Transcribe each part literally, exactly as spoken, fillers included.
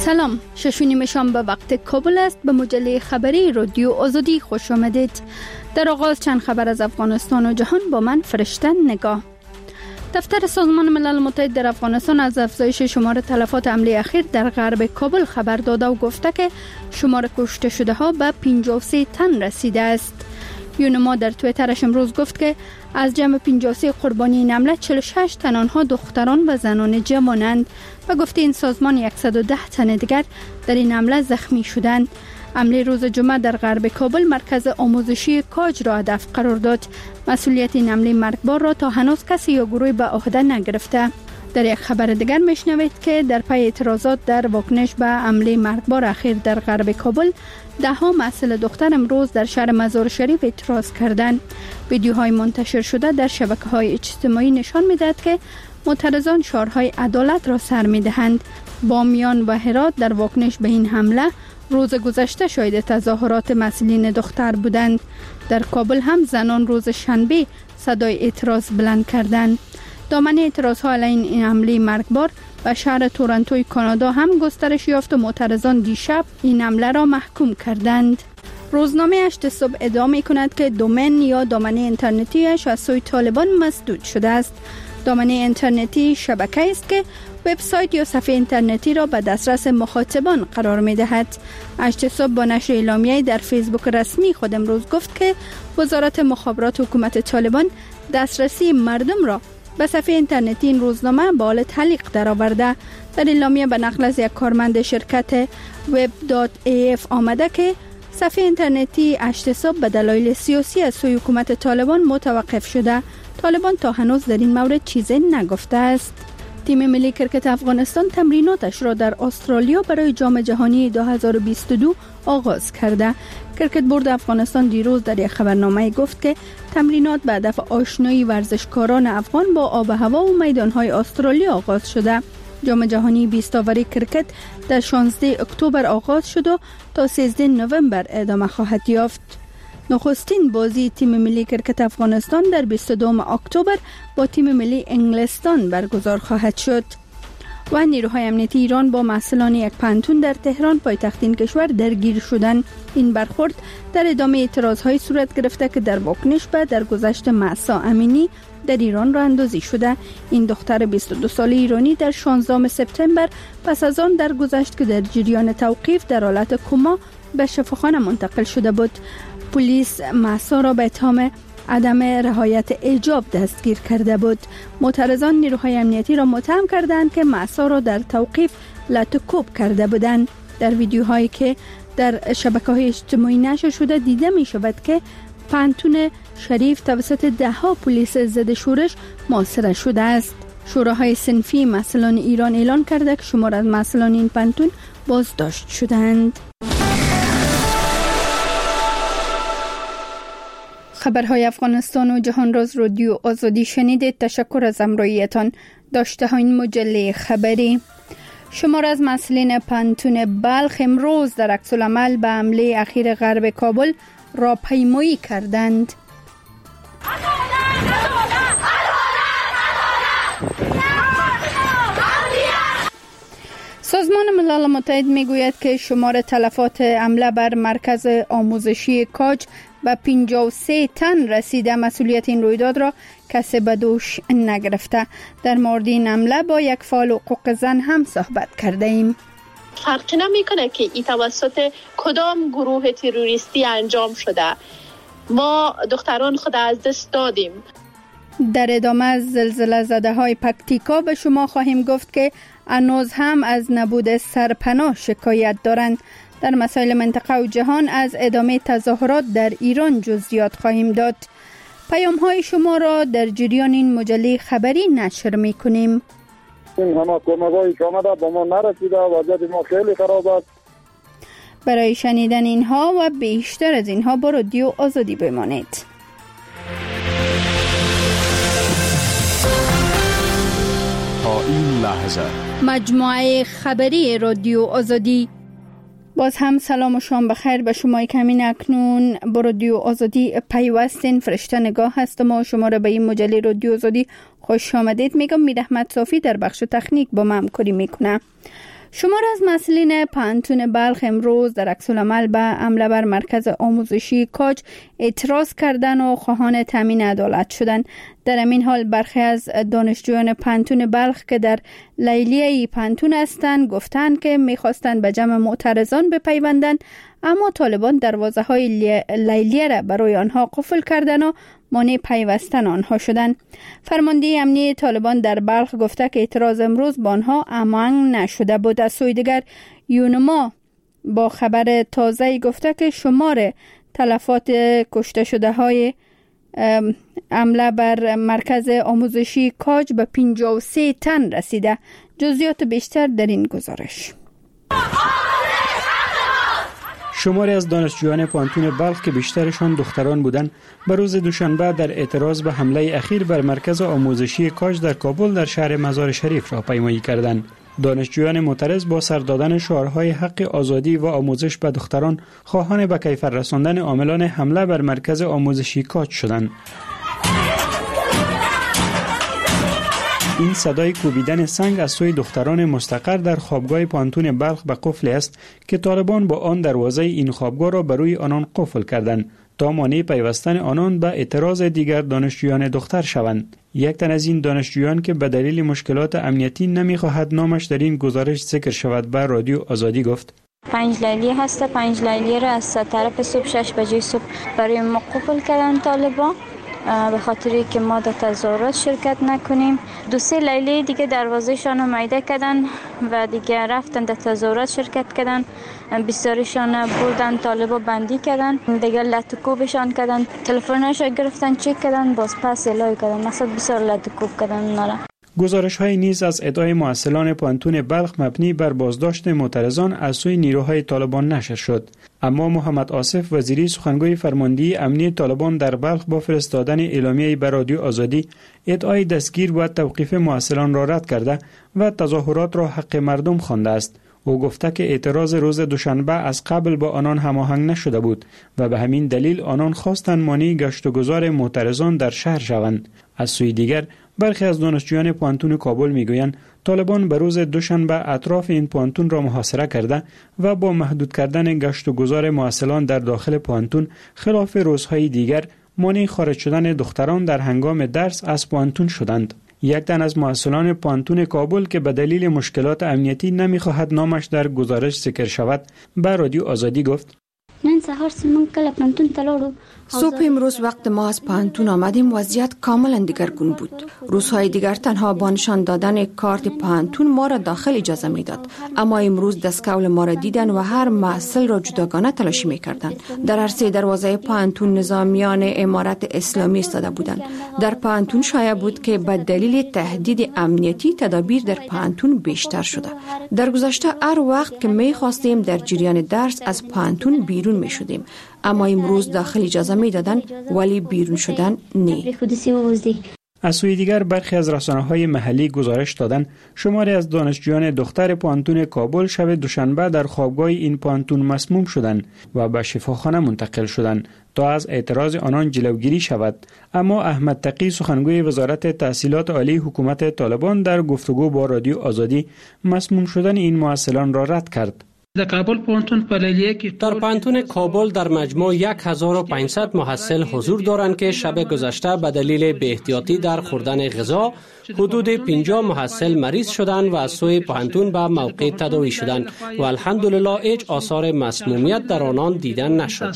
سلام، ششونیم شام به وقت کابل است. به مجله خبری رادیو آزادی خوش آمدید. در آغاز چند خبر از افغانستان و جهان با من فرشته نگاه. دفتر سازمان ملل متحد در افغانستان از افزایش شمار تلفات حمله اخیر در غرب کابل خبر داده و گفته که شمار کشته شده ها به پنجاه و سه تن رسیده است. یونما در توییترش امروز گفت که از جمع پنجاه و سه قربانی این حمله چهل و شش تن آنها دختران و زنان جوانند و گفت این سازمان صد و ده تن دیگر در این حمله زخمی شدند. حمله روز جمعه در غرب کابل مرکز آموزشی کاج را هدف قرار داد. مسئولیت این حمله مرگبار را تا هنوز کسی یا گروهی به عهده نگرفته. در یک خبر دیگر میشنوید که در پی اعتراضات در واکنش به حمله مرگبار اخیر در غرب کابل، ده ها محصل دختر امروز در شهر مزار شریف اعتراض کردند. ویدیوهای منتشر شده در شبکه‌های اجتماعی نشان می‌دهد که معترضان شعارهای عدالت را سر می‌دهند. بامیان و هرات در واکنش به این حمله روز گذشته شاهد تظاهرات مسئولین دختر بودند. در کابل هم زنان روز شنبه صدای اعتراض بلند کردند. دامنه اعتراض‌ها علیه این حمله مرگبار و شهر تورنتوی کانادا هم گسترش یافت و معترضان دیشب این حمله را محکوم کردند. روزنامه هشت صبح ادعا می‌کند که دومین یا دامنه اینترنتیش از سوی طالبان مسدود شده است. دامنه اینترنتی شبکه است که وبسایت یا صفحه اینترنتی را به دسترس مخاطبان قرار می‌دهد. هشت صبح با نشر اعلامیه‌ای در فیسبوک رسمی خود امروز گفت که وزارت مخابرات حکومت طالبان دسترسی مردم را به صفحه اینترنتی این روزنامه با حال تعلیق درآورده. در اعلامیه به نقل از یک کارمند شرکت وب دات ای اف آمده که صفحه اینترنتی هشت صبح به دلایل سیاسی از سوی حکومت طالبان متوقف شده. طالبان تا هنوز در این مورد چیزی نگفته است. تیم ملی کرکت افغانستان تمریناتش را در استرالیا برای جام جهانی دو هزار و بیست و دو آغاز کرده. کرکت بورد افغانستان دیروز در یک خبرنامه گفت که تمرینات به هدف آشنایی ورزشکاران افغان با آب و هوا و میدانهای استرالیا آغاز شده. جام جهانی بیست آوری کرکت در شانزده اکتبر آغاز شد و تا سیزده نوامبر ادامه خواهد یافت. نخستین بازی تیم ملی کرکت افغانستان در بیست و دوم اکتبر با تیم ملی انگلستان برگزار خواهد شد. و نیروهای امنیتی ایران با مسئولان یک پانتون در تهران پایتخت این کشور درگیر شدند. این برخورد در ادامه اعتراضهای صورت گرفته که در واکنش به درگذشت مهسا امینی در ایران راه اندازی شده. این دختر بیست و دو ساله ایرانی در شانزدهم سپتامبر پس از آن درگذشت که در جریان توقیف در حالت کما به شفاخانه منتقل شده بود. پلیس مهسا را به اتهام عدم رعایت حجاب دستگیر کرده بود. معترضان نیروهای امنیتی را متهم کردند که مهسا را در توقیف لط و کوب کرده بودند. در ویدیوهایی که در شبکه‌های اجتماعی نشر شده دیده می شود که پانتون شریف توسط ده ها پلیس ضد شورش محاصره شده است. شوراهای صنفی مسئولان ایران اعلان کرده که شمار از مسئولان این پانتون بازداشت شدند. خبرهای افغانستان و جهان راز رادیو آزادی شنیدید. تشکر از همراهیتان. داشته ها این مجله خبری. شمار از مسئولین پانتون بلخ امروز در عکس العمل به حمله اخیر غرب کابل راهپیمایی کردند. سازمان ملل متحد میگوید که شمار تلفات حمله بر مرکز آموزشی کاج به پنجاه و سه تن رسیده. مسئولیت این رویداد را کسی به دوش نگرفته. در مورد این حمله با یک فعال حقوق زن هم صحبت کرده ایم. فرقی نمیکنه که این توسط کدام گروه تروریستی انجام شده. ما دختران خود از دست دادیم. در ادامه از زلزله زده های پکتیکا به شما خواهیم گفت که هنوز هم از نبود سرپناه شکایت دارند. در مسائل منطقه و جهان از ادامه تظاهرات در ایران جزئیات خواهیم داد. پیام های شما را در جریان این مجله خبری نشر می کنیم. این همه کمک‌هایی که آمده با ما نرسیده، وضعیت ما خیلی خراب است. برای شنیدن اینها و بیشتر از اینها با رادیو آزادی بمانید. تا این لحظه مجموعه خبری رادیو آزادی. باز هم سلام و شام بخیر به شما که همین اکنون با رادیو آزادی پیوستین. فرشته نگاه هستم و شما را به این مجله رادیو آزادی خوش آمدید میگم. میر احمد صافی در بخش تکنیک با ما همکاری میکنه. شمار از مسئولین پانتون بلخ امروز در عکس‌العمل به حمله بر مرکز آموزشی کاج اعتراض کردن و خواهان تامین عدالت شدند. در همین حال برخی از دانشجویان پانتون بلخ که در لیلیه پانتون هستند گفتند که می‌خواستند به جمع معترضان بپیوندند، اما طالبان دروازه های لیلیه را برای آنها قفل کردند و مانع پیوستن آنها شدند. فرمانده امنیه طالبان در بلخ گفته که اعتراض امروز با آنها امان نشده بود. از سوی دیگر یونما با خبر تازه گفته که شمار تلفات کشته شده های حمله بر مرکز آموزشی کاج به پنجاه و سه تن رسیده. جزئیات بیشتر در این گزارش. شماری از دانشجویان پانتون بلخ که بیشترشان دختران بودند به روز دوشنبه در اعتراض به حمله اخیر بر مرکز آموزشی کاج در کابل در شهر مزار شریف راهپیمایی کردند. دانشجویان معترض با سر دادن شعارهای حق آزادی و آموزش به دختران خواهان به کیفر رساندن عاملان حمله بر مرکز آموزشی کاج شدند. این صدای کوبیدن سنگ از سوی دختران مستقر در خوابگاه پانتون بلخ به قفل است که طالبان با آن دروازه این خوابگاه را بر روی آنان قفل کردند تا مانع پیوستن آنان به اعتراض دیگر دانشجویان دختر شوند. یک تن از این دانشجویان که به دلیل مشکلات امنیتی نمیخواهد نامش در این گزارش ذکر شود به رادیو آزادی گفت: پنج لیلیه هست. پنج لیلیه را از طرف صبح شش بجه صبح برای ما قفل کردن طالبان به خاطری که ما در تظاهرات شرکت نکنیم. دو سه لیلیه دیگه دروازه‌شان رو میده کردن و دیگه رفتن در تظاهرات شرکت کردن. بسیارشان بردن طالبا بندی کردن، دیگه لطکوبشان کردن، تلفنش گرفتن چک کردن، باز پس الهی کردن. مثلا بسیار لطکوب کردن اونا. گزارش های نیز از ادعای محصلان پانتون بلخ مبنی بر بازداشت معترضان از سوی نیروهای طالبان نشر شد. اما محمد آصف وزیری سخنگوی فرماندهی امنیه طالبان در بلخ با فرستادن اعلامیه‌ای به رادیو آزادی ادعای دستگیر و توقیف محصلان را رد کرده و تظاهرات را حق مردم خوانده است. او گفته که اعتراض روز دوشنبه از قبل با آنان هماهنگ نشده بود و به همین دلیل آنان خواستند مانع گشت و گذار معترضان در شهر شوند. از سوی دیگر برخی از دانشجویان پانتون کابل میگویند طالبان به روز دوشنبه اطراف این پانتون را محاصره کرده و با محدود کردن گشت و گذار محصلان در داخل پانتون خلاف روزهای دیگر مانع خارج شدن دختران در هنگام درس از پانتون شدند. یک تن از محصلان پانتون کابل که به دلیل مشکلات امنیتی نمیخواهد نامش در گزارش ذکر شود به رادیو آزادی گفت: نن سهار سیمون کله پانتون تلاړو. صبح امروز وقت ما از پانتون آمدیم وضعیت کاملا دیگرگون بود. روزهای دیگر تنها با نشان دادن کارت پانتون ما را داخل اجازه میداد، اما امروز دستکول ما را دیدن و هر محصل را جداگانه تلاشی میکردند. در هر سه دروازه پانتون نظامیان امارت اسلامی ایستاده بودند. در پانتون شایع بود که به دلیل تهدید امنیتی تدابیر در پانتون بیشتر شده. در گذشته هر وقت که میخواستیم در جریان درس از پانتون بیرون میشدیم، اما امروز داخل اجازه می دادن ولی بیرون شدن نه. از سوی دیگر برخی از رسانه‌های محلی گزارش دادند شماری از دانشجویان دختر پانتون کابل شب دوشنبه در خوابگاه این پانتون مسموم شدند و به شفاخانه منتقل شدند تا از اعتراض آنان جلوگیری شود. اما احمد تقی سخنگوی وزارت تحصیلات عالی حکومت طالبان در گفتگو با رادیو آزادی مسموم شدن این محصلان را رد کرد. در کابل پانتون پلیلیه که در پانتون کابل در مجموع یک هزار و پانصد محصل حضور دارند که شب گذشته به دلیل بی احتیاطی در خوردن غذا حدود پنجاه محصل مریض شدند و از سوی پانتون به موقع تداوی شدند و الحمدلله هیچ آثار مسمومیت در آنان دیدن نشد.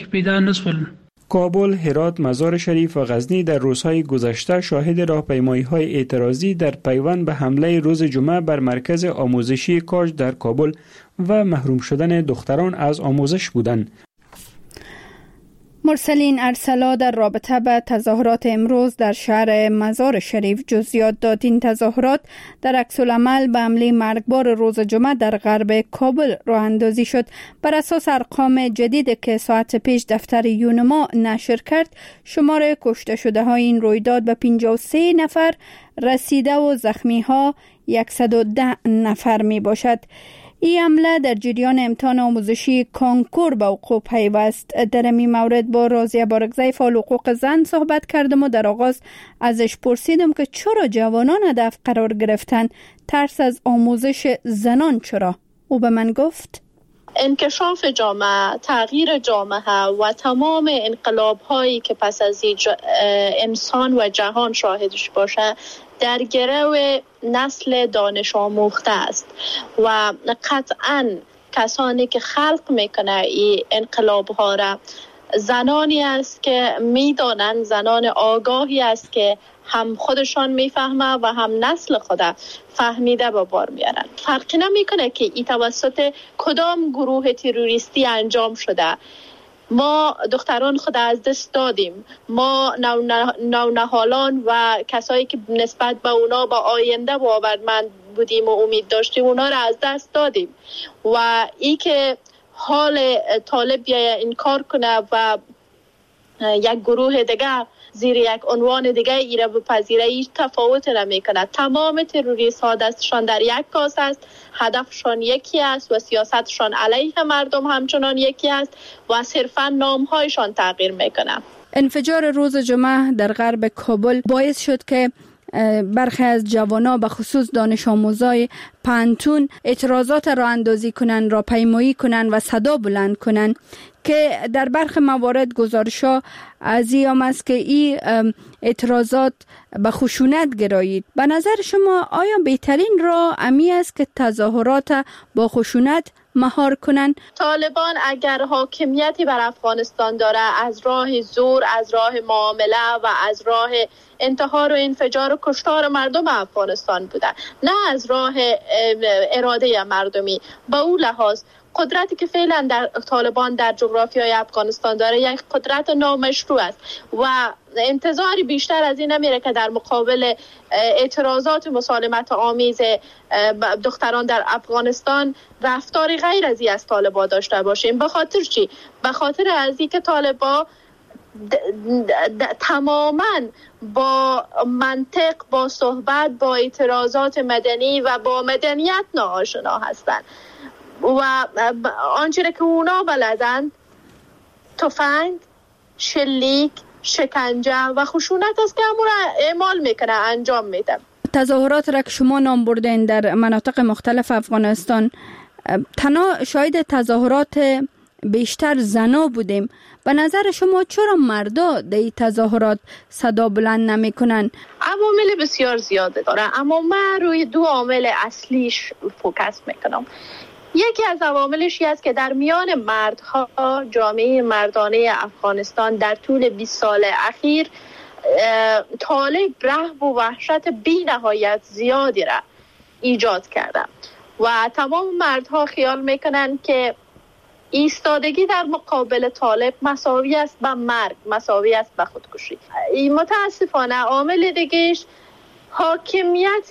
کابل، هرات، مزار شریف و غزنی در روزهای گذشته شاهد راهپیمایی‌های اعتراضی در پیوند به حمله روز جمعه بر مرکز آموزشی کاج در کابل و محروم شدن دختران از آموزش بودند. مرسلین ارسلا در رابطه به تظاهرات امروز در شهر مزار شریف جزئیات داد. این تظاهرات در عکس‌العمل به حمله مرگبار روز جمعه در غرب کابل راه اندازی شد. بر اساس ارقام جدید که ساعت پیش دفتر یونما نشر کرد، شمار کشته شده های این رویداد به پنجاه و سه نفر رسیده و زخمی ها صد و ده نفر می باشد. این عمله در جریان امتحان آموزشی کنکور به وقوع پیوست. در این مورد با راضیه بارگزی فعال حقوق زن صحبت کردم و در آغاز ازش پرسیدم که چرا جوانان هدف قرار گرفتن، ترس از آموزش زنان چرا؟ او به من گفت انکشاف جامعه، تغییر جامعه و تمام انقلاب هایی که پس از انسان و جهان شاهدش باشه در گرو نسل دانش آموخته است و قطعاً کسانی که خلق میکنه این انقلاب ها را زنانی است که میدانند، زنان آگاهی است که هم خودشان میفهمه و هم نسل خود فهمیده به بار میارن. فرقی نمیکنه که این توسط کدام گروه تروریستی انجام شده. ما دختران خود از دست دادیم. ما نونهالان و کسایی که نسبت به اونا با آینده باورمند بودیم و امید داشتیم اونا را از دست دادیم و ای که حال طالب بیایه این کار کنه و یک گروه دیگه زیر یک عنوان دیگه ای را بپذیره هیچ تفاوت نمی کنه. تمام تروریست ها دستشان در یک کاس است، هدفشان یکی است و سیاستشان علیه مردم همچنان یکی است و صرفا نام هایشان تغییر میکنه. انفجار روز جمعه در غرب کابل باعث شد که برخی از جوانا به خصوص دانش آموزای پانتون اعتراضات را اندازی کنند، را پیمایی کنند و صدا بلند کنند که در برخی موارد گزارش‌ها از این است که این اعتراضات به خشونت گرایید. به نظر شما آیا بهترین راه امی است که تظاهرات با خشونت مهار کنند؟ طالبان اگر حاکمیتی بر افغانستان داره از راه زور، از راه معامله و از راه انتحار و انفجار و کشتار مردم افغانستان بوده، نه از راه اراده مردمی. با اون لحاظ قدرتی که فعلا در طالبان در جغرافیای افغانستان داره یک قدرت نامشروع است و انتظاری بیشتر از این نمیره که در مقابل اعتراضات مسالمت آمیز دختران در افغانستان رفتاری غیر از این از طالبان داشته باشیم. به خاطر چی؟ به خاطر از این که طالبان تماما با منطق، با صحبت، با اعتراضات مدنی و با مدنیت ناآشنا هستند و آنچه که اونا بلدن تفنگ، شلیک، شکنجه و خشونت است که همون اعمال میکنه، انجام میده. تظاهرات را که شما نام بردین در مناطق مختلف افغانستان، تنها شاهد تظاهرات بیشتر زنا بودیم. به نظر شما چرا مردا در این تظاهرات صدا بلند نمی کنن؟ عوامل بسیار زیاده داره، اما من روی دو عامل اصلیش فوکس میکنم. یکی از عواملش است که در میان مردها، جامعه مردانه افغانستان در طول بیست سال اخیر طالب رهب و وحشت بی نهایت زیادی را ایجاد کرده و تمام مردها خیال میکنن که ایستادگی در مقابل طالب مساوی است با مرگ، مساوی است با خودکشی. متاسفانه عامل دیگهش حاکمیت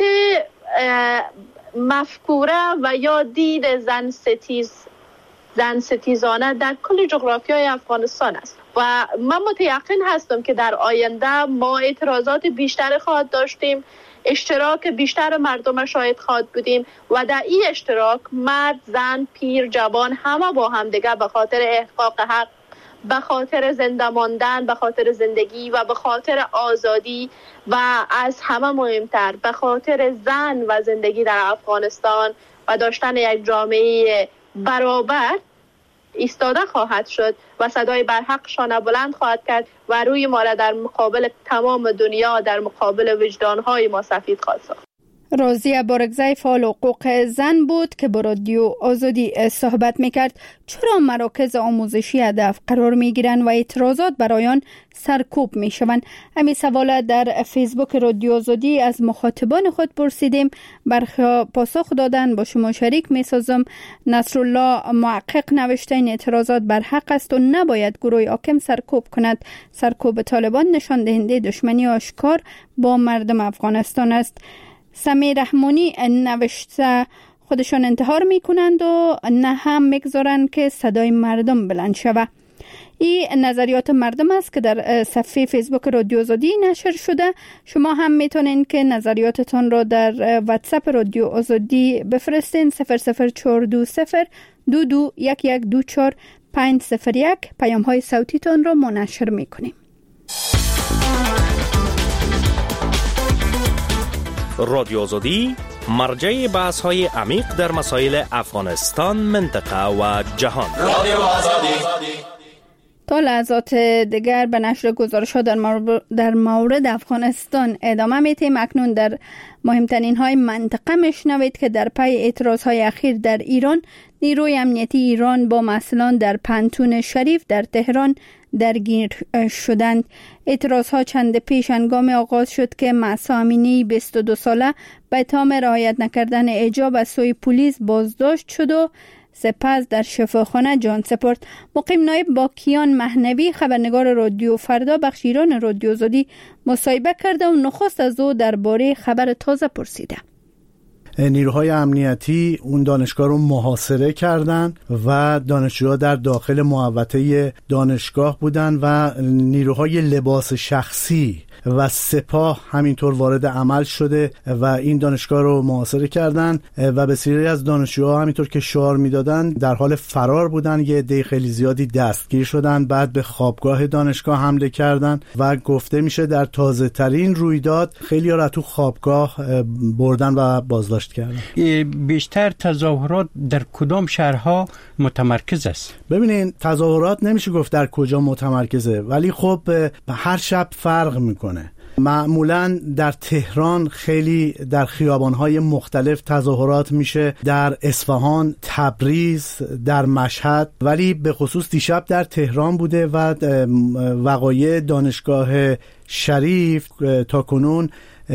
مفکوره و یا دید زن ستیز زن ستیزانه در کل جغرافیای افغانستان است و من متیقن هستم که در آینده ما اعتراضات بیشتر خواهد داشتیم، اشتراک بیشتر مردم شاهد خواهد بودیم و در این اشتراک مرد، زن، پیر، جوان همه با هم دیگه به خاطر احقاق حق، به خاطر زنده ماندن، به خاطر زندگی و به خاطر آزادی و از همه مهمتر به خاطر زن و زندگی در افغانستان و داشتن یک جامعه برابر ایستاده خواهد شد و صدای برحقشان بلند خواهد کرد و روی ما را در مقابل تمام دنیا، در مقابل وجدانهای ما سفید خواهد ساخت. راضیه بارگزی فعال حقوق زن بود که با رادیو آزادی صحبت میکرد. چرا مراکز آموزشی هدف قرار میگیرند و اعتراضات برایان سرکوب میشوند؟ همین سوال در فیسبوک رادیو آزادی از مخاطبان خود پرسیدیم. برخی پاسخ دادن، با شما شریک میسازم. نصرالله محقق نوشته این اعتراضات بر حق است و نباید گروه حاکم سرکوب کند. سرکوب طالبان نشان دهنده دشمنی آشکار با مردم افغانستان است. سمیر رحمانی نوشته خودشان انتحار میکنند و نه هم میگذارند که صدای مردم بلند شود. این نظریات مردم است که در صفحه فیسبوک رادیو آزادی نشر شده. شما هم میتونین که نظریاتتان را در واتساپ رادیو آزادی بفرستین. صفر صفر چهار دو صفر دو دو یک یک دو چهار پنج صفر یک. پیام های صوتی تان را منشر میکنیم. رادیو آزادی مرجع بحث های عمیق در مسائل افغانستان، منطقه و جهان. رادیو آزادی. تا لحظات دیگر به نشر گزارش‌ها در مورد در مورد افغانستان ادامه می‌دهیم. اکنون در مهمترین های منطقه میشنوید که در پی اعتراض‌های اخیر در ایران، نیروی امنیتی ایران با مسئولان در پانتون شریف در تهران درگیر شدند. اعتراض‌ها چند پیش هنگام آغاز شد که مهسا امینی بیست و دو ساله به اتهام رعایت نکردن حجاب از سوی پلیس بازداشت شد و سپس در شفاخانه جان سپرد. مقیم نایب با کیان مهنوی خبرنگار رادیو فردا بخش ایران رادیو آزادی مصاحبه کرده و نخست از او درباره خبر تازه پرسیده. نیروهای امنیتی اون دانشگاه رو محاصره کردن و دانشجوها در داخل محوطه دانشگاه بودن و نیروهای لباس شخصی و سپاه همینطور وارد عمل شده و این دانشگاه رو محاصره کردن و بسیاری از دانشجوها همینطور که شعار میدادن در حال فرار بودن. یه عده خیلی زیادی دستگیر شدن، بعد به خوابگاه دانشگاه حمله کردن و گفته میشه در تازه ترین رویداد خیلی ها را تو خوابگاه بردن و بازداشت کردن. بیشتر تظاهرات در کدام شهرها متمرکز است؟ ببینین تظاهرات نمیشه گفت در کجا متمرکزه، ولی خب هر شب فرق میکنه. معمولا در تهران خیلی در خیابان‌های مختلف تظاهرات میشه، در اصفهان، تبریز، در مشهد، ولی به خصوص دیشب در تهران بوده و وقایع دانشگاه شریف تا کنون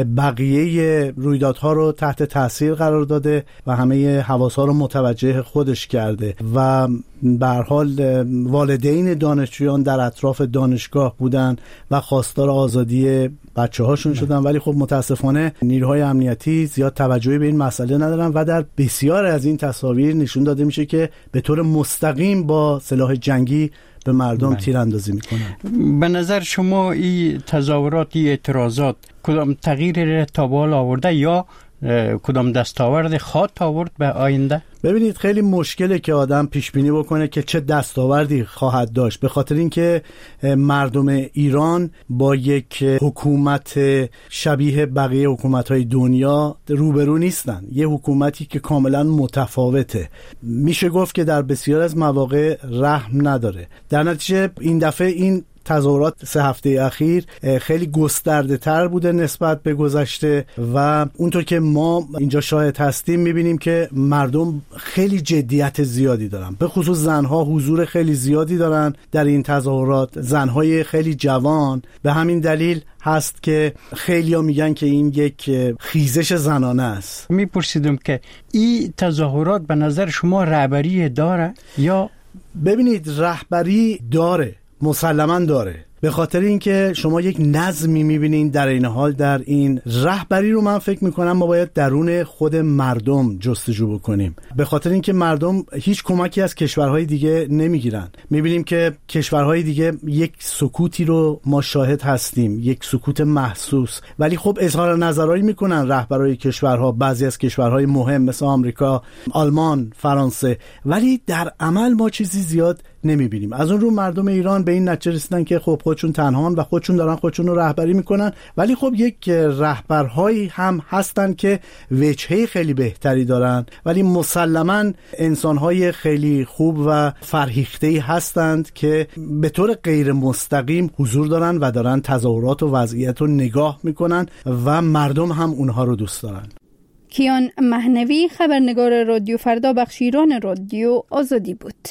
بقیه رویدادها رو تحت تاثیر قرار داده و همه حواس‌ها رو متوجه خودش کرده و به هر حال والدین دانشجویان در اطراف دانشگاه بودن و خواستار آزادی بچه‌هاشون شدن، ولی خب متاسفانه نیروهای امنیتی زیاد توجهی به این مسئله ندارن و در بسیار از این تصاویر نشون داده میشه که به طور مستقیم با سلاح جنگی به مردم تیراندازی میکنن. به نظر شما این تظاهرات، این اعتراضات کدام تغییری تا به حال آورده یا کدام دستاورد خواهد آورد به آینده؟ ببینید خیلی مشکله که آدم پیش بینی بکنه که چه دستاوردی خواهد داشت، به خاطر اینکه مردم ایران با یک حکومت شبیه بقیه حکومت‌های دنیا روبرو نیستن. یه حکومتی که کاملا متفاوته، میشه گفت که در بسیار از مواقع رحم نداره. در نتیجه این دفعه این تظاهرات سه هفته اخیر خیلی گسترده تر بوده نسبت به گذشته و اونطور که ما اینجا شاهد هستیم میبینیم که مردم خیلی جدیت زیادی دارن، به خصوص زنها حضور خیلی زیادی دارن در این تظاهرات، زنهای خیلی جوان. به همین دلیل هست که خیلی ها میگن که این یک خیزش زنانه است. میپرسیدم که این تظاهرات به نظر شما رهبری داره یا؟ ببینید رهبری داره، مسلماً داره، به خاطر اینکه شما یک نظمی میبینین در این حال. در این رهبری رو من فکر میکنم ما باید درون خود مردم جستجو بکنیم، به خاطر اینکه مردم هیچ کمکی از کشورهای دیگه نمیگیرن. میبینیم که کشورهای دیگه یک سکوتی رو ما شاهد هستیم، یک سکوت محسوس، ولی خب اظهار نظرایی میکنن رهبرای کشورها، بعضی از کشورهای مهم مثل آمریکا، آلمان، فرانسه، ولی در عمل ما چیزی زیاد نمیبینیم. از اون رو مردم ایران به این نتیجه رسیدن که خب خودشون تنهان و خودشون دارن خودشون رو رهبری میکنن، ولی خب یک رهبرهایی هم هستن که وجهه خیلی بهتری دارن، ولی مسلماً انسانهای خیلی خوب و فرهیخته‌ای هستند که به طور غیر مستقیم حضور دارن و دارن تظاهرات و وضعیت رو نگاه میکنن و مردم هم اونها رو دوست دارن. کیان مهنوی خبرنگار رادیو فردا بخش ایران رادیو آزادی بود.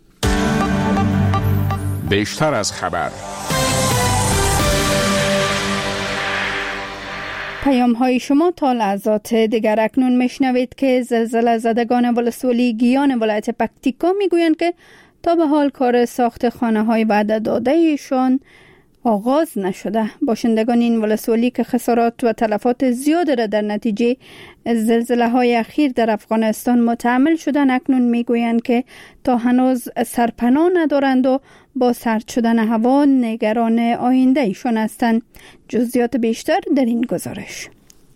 بیشتر از خبر، پیام های شما تا لحظات دیگر. اکنون میشنوید که زلزله زدگان ولسوالی گیان ولایت پکتیکا میگویند که تا به حال کار ساخت خانه های وعده داده ایشان آغاز نشده. باشندگان این ولسوالی که خسارات و تلفات زیاد را در نتیجه زلزله های اخیر در افغانستان متحمل شدن، اکنون میگویند که تا هنوز سرپناه ندارند و با سرد شدن هوا نگران آینده ایشان هستند. جزئیات بیشتر در این گزارش.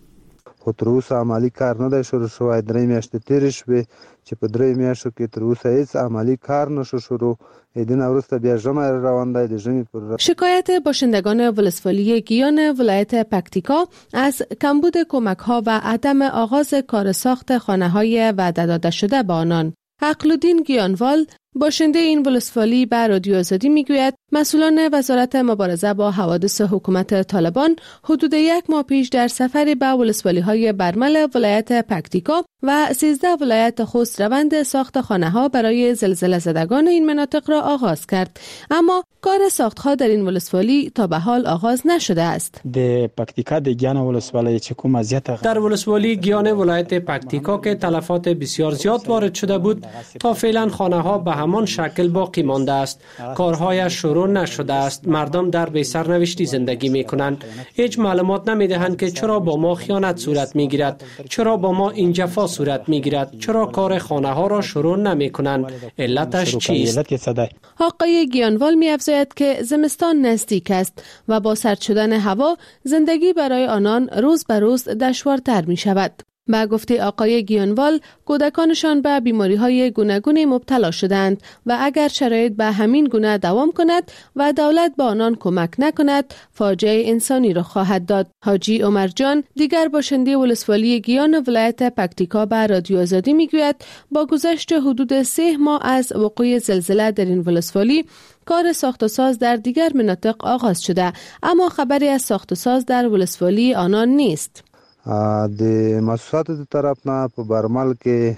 خو تر اوسه عملی کار نه دی شروع شوی. درې میاشتې تېرې شوې چې په درې میاشتو کې تر اوسه هیڅ عملی کار نشو شروع. ایدین وروسته بیا ژمی روان دی. د ژمي پر شکایت باشندگان ولسوالی گیان ولایت پکتیکا از کمبود کمک‌ها و عدم آغاز کار ساخت خانه‌های وعده داده شده به آنان. عقل‌الدین گیانوال باشنده این ولسوالی به رادیو آزادی میگوید مسئولان وزارت مبارزه با حوادث حکومت طالبان حدود یک ماه پیش در سفری به ولسوالی‌های برمل ولایت پکتیکا و سیزده ولایت خوست روند ساخت خانه‌ها برای زلزله زدگان این مناطق را آغاز کرد، اما کار ساخت‌ها در این ولسوالی تا به حال آغاز نشده است. د پکتیکا د گیان ولسوالی چې کوم اذیت در ولسوالی گیان ولایت پکتیکا که تلفات بسیار زیاد وارد شده بود، تا فعلا خانه‌ها به همان شکل باقی مانده است. کارهایش شروع نشده است. مردم در بی سرنوشتی زندگی می کنند. هیچ معلومات نمی دهند که چرا با ما خیانت صورت می گیرد، چرا با ما این جفا صورت می گیرد، چرا کار خانه ها را شروع نمی کنند. علتش چیست؟ آقای گیانوال می افزاید که زمستان نزدیک است و با سرد شدن هوا زندگی برای آنان روز به روز دشوارتر می شود. با گفته آقای گیانوال، کودکانشان به بیماری‌های گوناگون مبتلا شدند و اگر شرایط به همین گونه دوام کند و دولت به آنان کمک نکند، فاجعه انسانی را خواهد داد. حاجی عمر جان، دیگر باشنده ولسوالی گیان ولایت پکتیکا، به رادیو آزادی میگوید با گذشت حدود سه ماه از وقوع زلزله در این ولسوالی، کار ساخت و ساز در دیگر مناطق آغاز شده، اما خبری از ساخت و ساز در ولسوالی آنان نیست. د مؤسساتو د طرف نه په برمل کې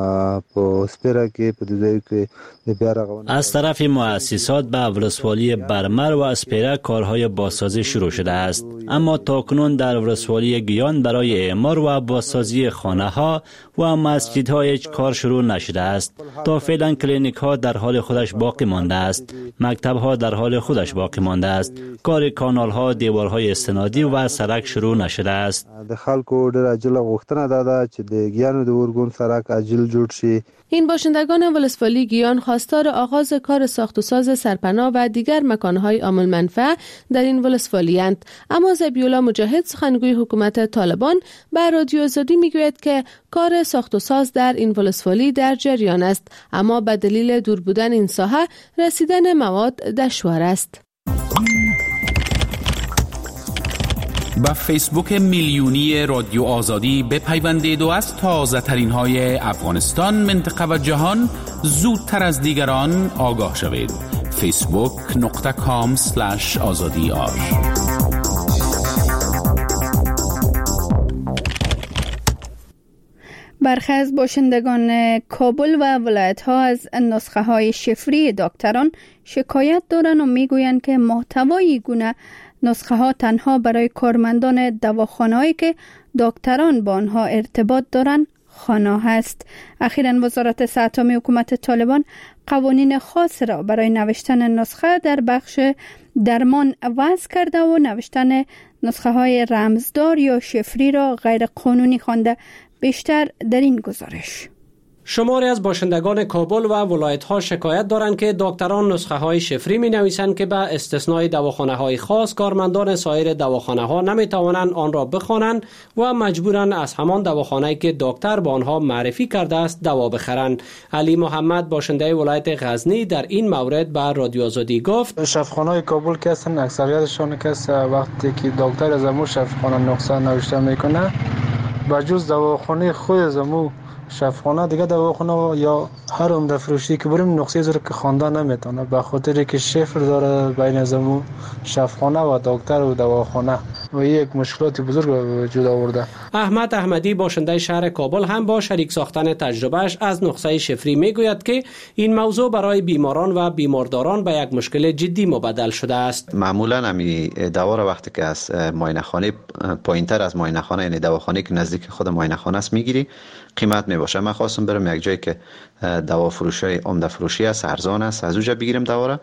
په سپیره کې په دې کې د بیا رغونې از طرف مؤسسات به ولسوالی برمل و اسپیره کارهای بازسازی شروع شده است، اما تاکنون در ولسوالی گیان برای اعمار و بازسازی خانه ها و مسجدها هیچ کار شروع نشده است. تا فعلا کلینیک ها در حال خودش باقی مانده است، مکتب ها در حال خودش باقی مانده است، کار کانال ها، دیوارهای استنادی و سرک شروع نشده است. د خلکو ډېر عاجله غوښتنه ده چې د ګیانو د اورګون سرک عاجل جوړ شي. این باشندگان ولسوالی گیان خواستار آغاز کار ساخت و ساز سرپناه و دیگر مکانهای عامل منفعه در این ولسوالی اند، اما ذبیح‌الله مجاهد، سخنگوی حکومت طالبان، به رادیو آزادی میگوید که کار ساخت و ساز در این ولسوالی در جریان است، اما به دلیل دور بودن این ساحه رسیدن مواد دشوار است. با فیسبوک میلیونی رادیو آزادی بپیوندید و از تازه ترین های افغانستان، منطقه و جهان زودتر از دیگران آگاه شوید. فیسبوک نقطه کام سلش آزادی آر. برخی از باشندگان کابل و ولایت ها از نسخه های شفری دکتران شکایت دارند و میگویند که محتوای گونه نسخه ها تنها برای کارمندان دواخانه‌ای که دکتران با آنها ارتباط دارند خوانا هست. اخیراً وزارت صحت عامه حکومت طالبان قوانین خاص را برای نوشتن نسخه در بخش درمان وضع کرده و نوشتن نسخه های رمزدار یا شفری را غیر قانونی خوانده. بیشتر در این گزارش. شماری از باشندگان کابل و ولایت‌ها شکایت دارند که دکتران نسخه های شفری می نویسند که به استثنای دواخانه های خاص کارمندان سایر دواخانه ها نمی توانند آن را بخوانند و مجبورند از همان دواخانه‌ای که دکتر با آنها معرفی کرده است دوا بخرند. علی محمد، باشنده ولایت غزنی، در این مورد به رادیو آزادی گفت: شفاخانه‌های کابل که هستن اکثریتشون که وقتی که دکتر از امو شفاخانه نسخه نوشته میکنه، با جز دواخانه خود زمو شفاخانه دیگه دواخانه یا هر عمده فروشی که بریم نسخه زره که خوانده نمیتونه، به خاطر که شفر داره بین زمو شفاخانه و دکتر و دواخانه و یک مشکلات بزرگ وجود آورده. احمد احمدی، باشنده شهر کابل، هم با شریک ساختن تجربهش از نسخه شفری میگوید که این موضوع برای بیماران و بیمارداران به یک مشکل جدی مبدل شده است. معمولا همین دوا را وقتی که از معاینه خانه پایینتر از معاینه خانه، یعنی دواخانه که نزدیک خود معاینه خانه است میگیری، قیمت میباشه. من خواستم برم یک جایی که دوا فروشی عمده فروشی است، ارزان است، از اونجا بگیرم دوا را.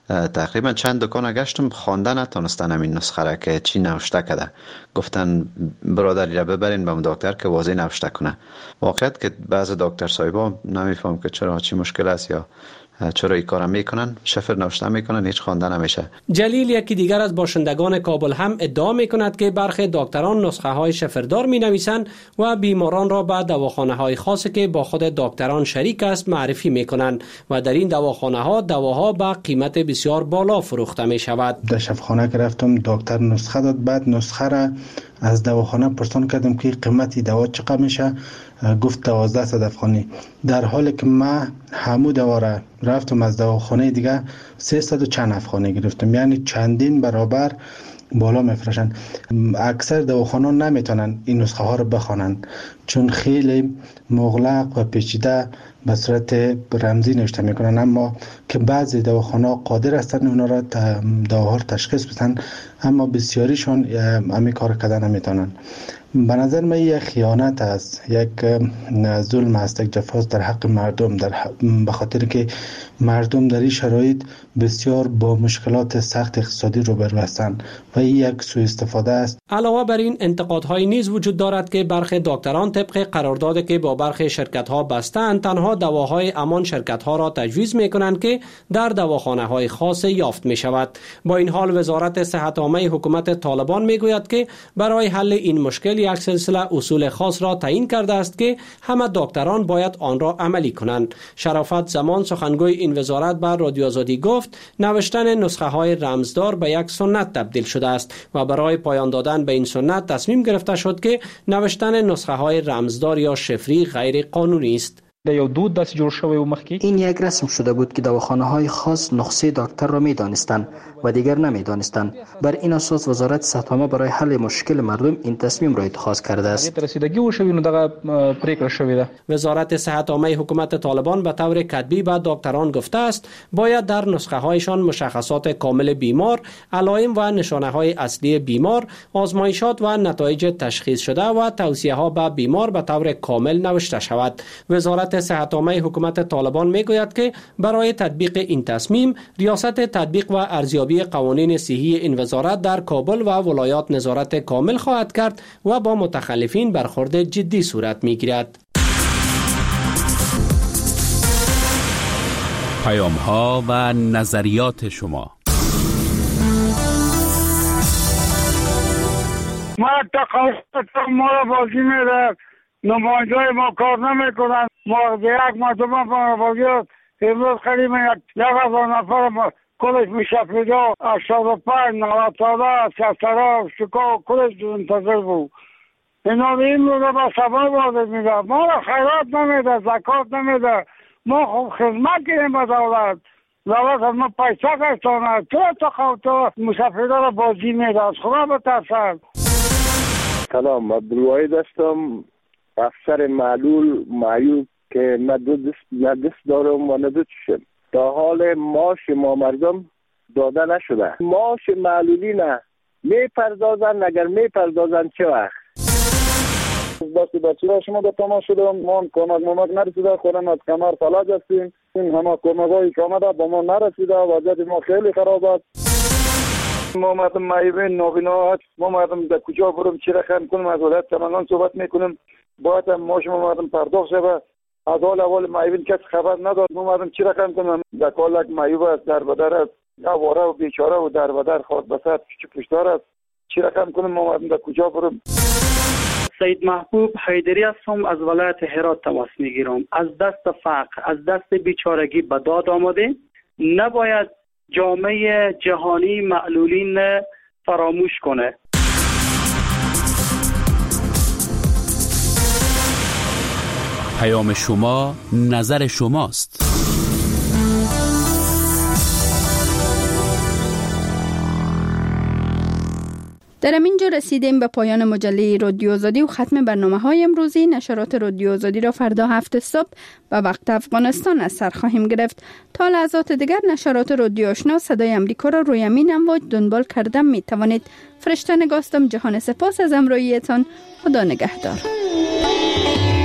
تقریبا چند دکان گشتم، خوانده نتونستن همین نسخه را که چی نوشته کرده. گفتن برادری را ببرین به دکتر که واضح نوشته کنه. واقعیت که بعض دکتر صاحبا نمیفهم که چرا چی مشکل است یا چرا این کارم میکنن، شفر نوشته میکنن، هیچ خوانده نمیشه. جلیل یکی دیگر از باشندگان کابل هم ادعا میکند که برخی دکتران نسخه های شفردار می نویسند و بیماران را به دواخانه های خاصی که با خود دکتران شریک است معرفی میکنند و در این دواخانه ها دواها به قیمت بسیار بالا فروخته می شود. در شفاخانه که رفتم دکتر نسخه داد، بعد نسخه را از دواخانه پرسان کردم که قیمتی دوا چقدر میشه، گفت دوازده صد افغانی، در حالی که من همو دوا را رفتم از دواخانه دیگه سیصد و چند افغانی گرفتم، یعنی چندین برابر بالا میفروشن. اکثر دواخانه نمیتونن این نسخه ها رو بخوانن چون خیلی مغلق و پیچیده به صورت رمزی نوشته میکنن، اما که بعضی دواخانه قادر هستن اونا را دواها رو تشخیص بدن، اما بسیاریشون همین کار کردن نمیتونن. به نظر من یک خیانت است، یک ظلم است، یک جفاست در حق مردم، در حق به خاطر که مردم در این شرایط بسیار با مشکلات سخت اقتصادی روبرو هستند و این یک سوء استفاده است. علاوه بر این انتقادهای نیز وجود دارد که برخی دکتران طبق قراردادی که با برخی شرکت‌ها بستند تنها دواهای امان شرکت‌ها را تجویز می‌کنند که در دواخانه‌های خاص یافت می‌شود. با این حال وزارت صحت عامه حکومت طالبان می‌گوید که برای حل این مشکل یک سلسله اصول خاص را تعیین کرده است که همه دکتران باید آن را عملی کنند. شرافت زمان سخنگوی این وزارت بر رادیو آزادی گفت نوشتن نسخه های رمزدار به یک سنت تبدیل شده است و برای پایان دادن به این سنت تصمیم گرفته شد که نوشتن نسخه های رمزدار یا شفری غیر قانونی است. این یک رسم شده بود که دواخانه های خاص نسخه دکتر را می دانستند و دیگر نمی دانستند. بر این اساس وزارت صحت عامه برای حل مشکل مردم این تصمیم را اتخاذ کرده است. وزارت صحت عامه حکومت طالبان به طور کتبی به دکتران گفته است باید در نسخه هایشان مشخصات کامل بیمار، علائم و نشانه های اصلی بیمار، آزمایشات و نتایج تشخیص شده و توصیه ها به بیمار به طور کامل نوشته شود. وزارت صحت عامه حکومت طالبان میگوید که برای تطبیق این تصمیم ریاست تطبیق و ارزیابی قوانین صحی این وزارت در کابل و ولایات نظارت کامل خواهد کرد و با متخلفین برخورد جدی صورت میگیرد. پیام ها و نظریات شما. ما تقاضا ما را بازی میره، نماینده ما کار نمیکنن. ما یک مردم بازی امروز خیلی یک هزار نفر کلش میشه پیدا هشتاد و پنج نود ساله سسترا شکا کلش منتظر بود. اینا این رو به سبا وارد میده، ما را خیرات نمیده، زکات نمیده. ما خوب خدمت کنیم به دولت، دولت از ما پیسه گشتانه تو تا خواه تو مسافرها را بازی میده. از خدا بترسن. سلام، عبدالوحید هستم، افسر معلول معیوب که نه دست نه دست دارم و نه دو چشم. تا حال معاش ما مردم داده نشده. معاش معلولی نه میپردازن، اگر میپردازن چه وقت؟ دستی بچه ها شما به تماس شدم، ما کمک ممک نرسیده، خودم از کمر فلج هستیم. این همه کمک هایی که آمده با ما نرسیده، وضعیت ما خیلی خراب است. ما مردم معیوب نابینا، ما مردم در کجا برم چی رقم کنم، از ولایت سمنگان صحبت میکنم، باید هم ما شما مردم پرداخت شده. از حال اول معیوب کس خبر نداد، ما مردم چی رقم کنم، در کالک معیوب است، در بدر است، آواره و بیچاره و در بدر خود بسات چی پشتار است، چی رقم کنم، ما مردم در کجا برم. سید محبوب حیدری هستم، از ولایت هرات تماس میگیرم. از دست فقر، از دست بیچارگی به داد آمده، نباید جامعه جهانی معلولین فراموش کنه. پیام شما نظر شماست. در همینجا رسیدیم به پایان مجله رادیو آزادی و ختم برنامه های امروزی. نشرات رادیو آزادی را فردا هفت صبح به وقت افغانستان از سر خواهیم گرفت. تا لحظات دیگر نشرات رادیو آشنا صدای امریکا را روی همین امواج دنبال کردن می توانید. فرشته نگاستم، جهان سپاس از همراهیتان. خدا نگهدار.